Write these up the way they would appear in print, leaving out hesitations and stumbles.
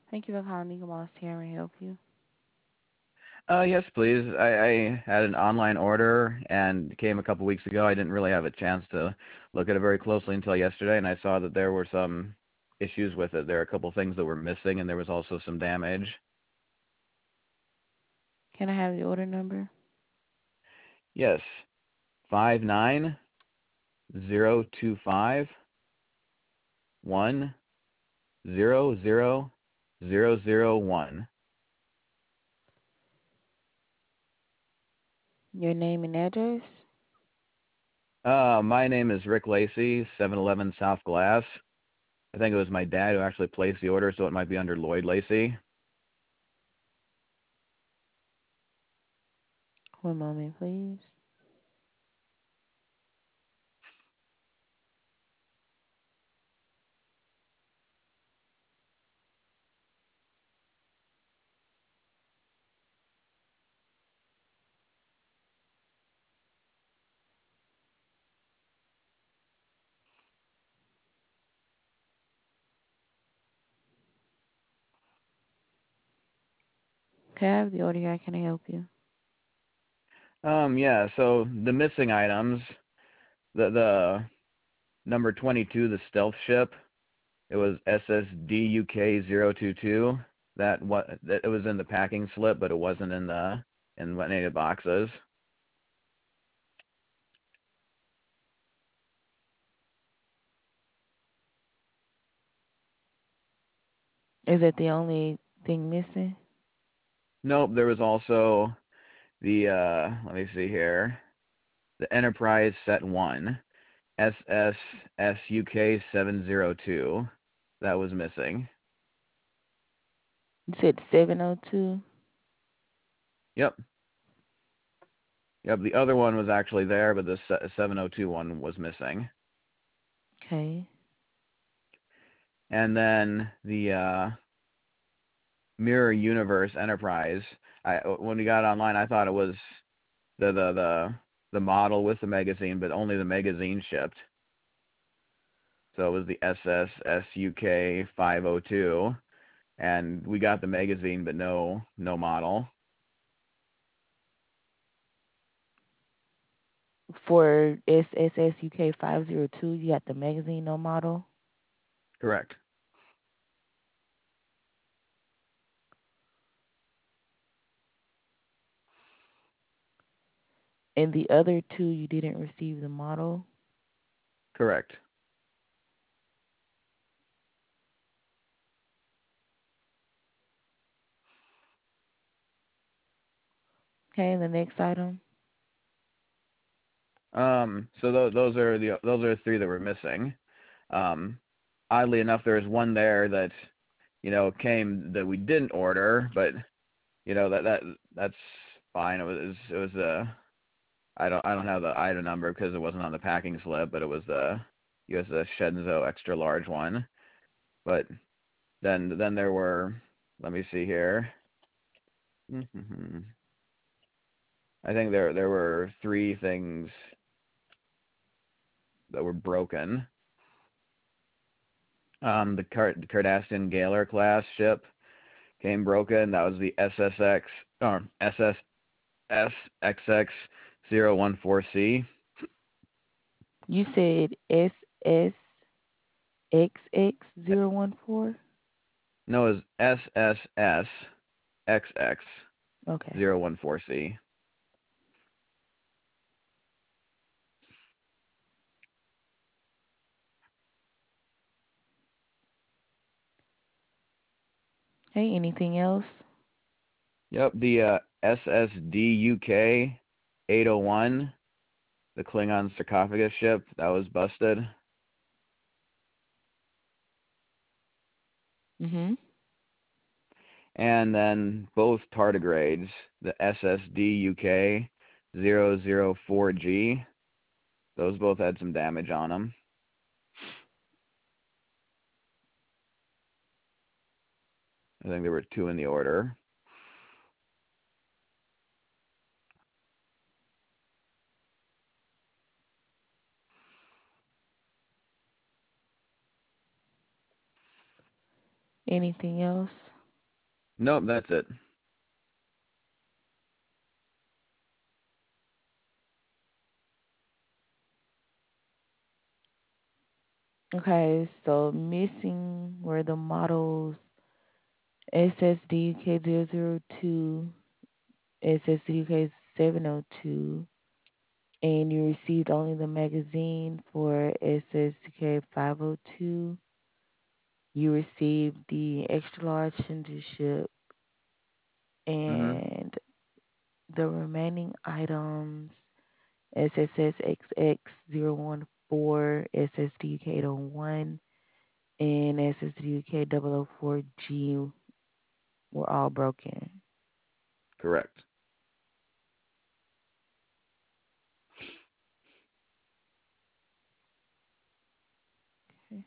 Thank you for calling Eagle Moss here. May I help you? Yes, please. I had an online order and it came a couple weeks ago. I didn't really have a chance to look at it very closely until yesterday, and I saw that there were some issues with it. There are a couple things that were missing, and there was also some damage. Can I have the order number? Yes, 59025100001. Your name and address? My name is Rick Lacey, 711 South Glass. I think it was my dad who actually placed the order, so it might be under Lloyd Lacey. One moment, please. Can I have the order here? Can I help you? Yeah, so the missing items, the number 22, the stealth ship, it was SSDUK 022. That it was in the packing slip, but it wasn't in any of the boxes. Is that the only thing missing? Nope, there was also the let me see here, the Enterprise Set 1, SSSUK 702. That was missing. You said 702? Yep. Yep, the other one was actually there, but the 702 one was missing. Okay. And then the Mirror Universe Enterprise. When we got it online, I thought it was the model with the magazine, but only the magazine shipped. So it was the SSSUK 502, and we got the magazine, but no model. For SSSUK 502, you got the magazine, no model. Correct. And the other two, you didn't receive the model. Correct. Okay, the next item. So those are the three that were missing. Um, Oddly enough, there was one there that came that we didn't order, but that's fine. It was I don't have the item number because it wasn't on the packing slip, but it was the USS Shenzhou extra large one. But then there were, let me see here. I think there were three things that were broken. The Cardassian Galer class ship came broken. That was the SSX or SSSXX014C. You said SSXX014? No, it was Okay. SSSXX014C. Hey, anything else? Yep, the SSDUK 801, the Klingon sarcophagus ship, that was busted. Mm-hmm. And then both tardigrades, the SSDUK 004G, those both had some damage on them. I think there were two in the order. Anything else? Nope, that's it. Okay, so missing were the models SSDUK002, SSDUK702, and you received only the magazine for SSDK502. You received the extra large Shinju ship, Mm-hmm. and the remaining items SSSXX014, SSDUK801, and SSDUK004G were all broken. Correct. Okay.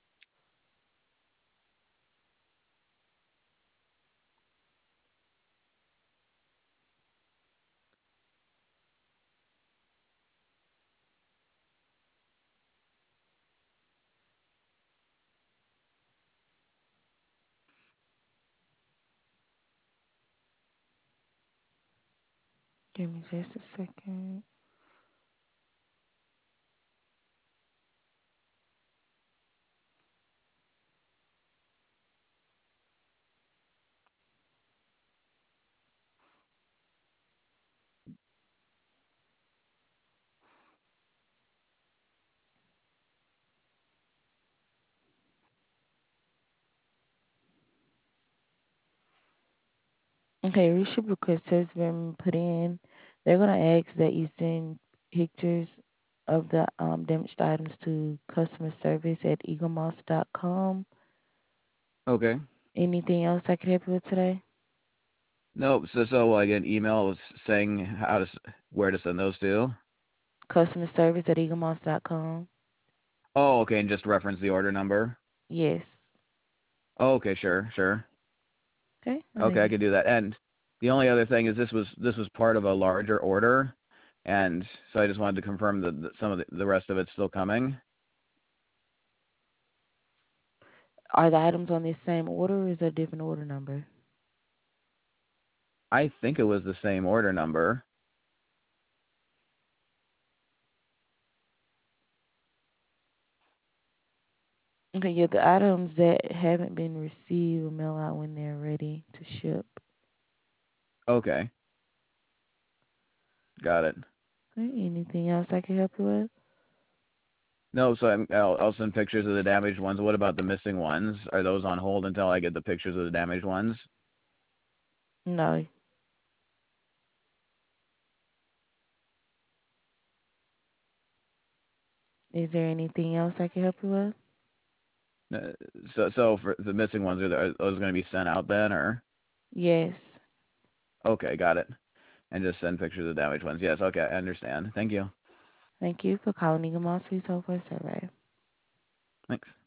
Give me just a second. Okay, reship request has been put in. They're gonna ask that you send pictures of the damaged items to customer service at eaglemoss.com. Okay. Anything else I could help you with today? Nope. So I get an email saying where to send those to. Customer service at eaglemoss.com. Oh, okay, and just reference the order number. Yes. Oh, okay, sure, sure. Okay. And Okay, I then could do that. And the only other thing is this was part of a larger order, and so I just wanted to confirm that some of the rest of it's still coming. are the items on this same order or is there a different order number? I think it was the same order number. Okay, yeah, the items that haven't been received will mail out when they're ready to ship. Okay, got it. Okay, anything else I can help you with? No, so I'll send pictures of the damaged ones. What about the missing ones? Are those on hold until I get the pictures of the damaged ones? No. Is there anything else I can help you with? Uh, so for the missing ones, are those going to be sent out then, or? Yes. Okay, got it. And just send pictures of the damaged ones. Yes, okay, I understand. Thank you. Thank you for calling Eagle Moss Resource Survey. Thanks.